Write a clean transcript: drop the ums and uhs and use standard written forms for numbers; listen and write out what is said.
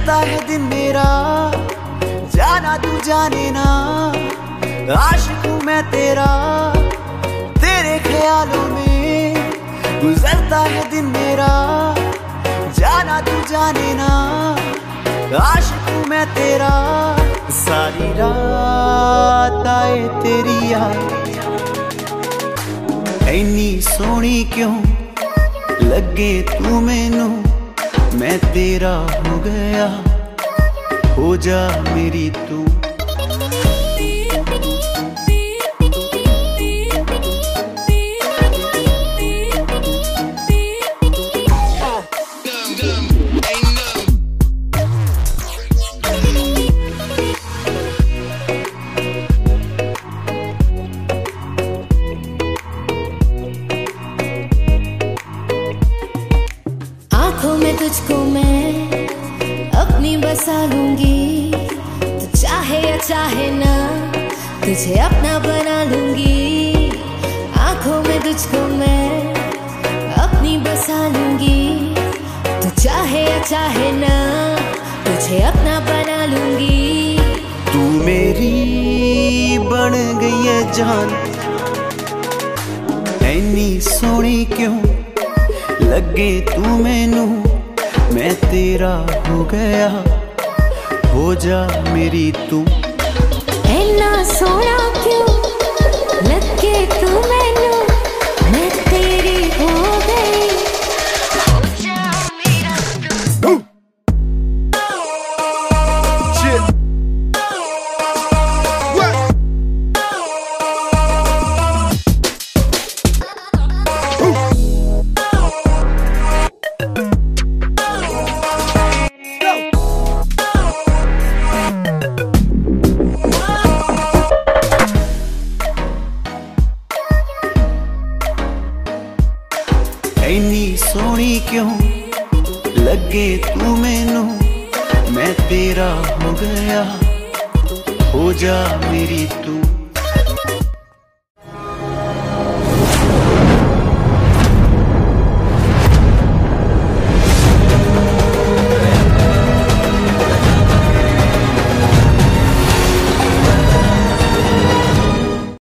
गुजरता है दिन मेरा, जाना तू जाने ना, आशिक हूँ मैं तेरा, तेरे ख्यालों में गुजरता है दिन मेरा, जाना तू जाने ना, आशिक हूँ मैं तेरा। सारी रात आए तेरी याद, इन्नी सोहनी क्यों लगे तू मैनू, मैं तेरा हो गया, हो जा मेरी तू। आँखों में तुझको मैं अपनी बसा लूंगी, तू चाहे या चाहे ना तुझे अपना बना लूंगी। आँखों में तुझको मैं अपनी बसा लूंगी, तू चाहे या चाहे ना तुझे अपना बना लूंगी। तू मेरी बन गई है जान, इन्नी सोहनी क्यों लगे तू मैनू, मैं तेरा हो गया, हो जा मेरी तू। इन्ना सोहना क्यों लगे तू मैनू, मैं तेरी हो गई, हो जा मेरा तू। इन्नी सोहनी क्यों लगे तू मैनू, मैं तेरा हो गया, हो जा मेरी तू।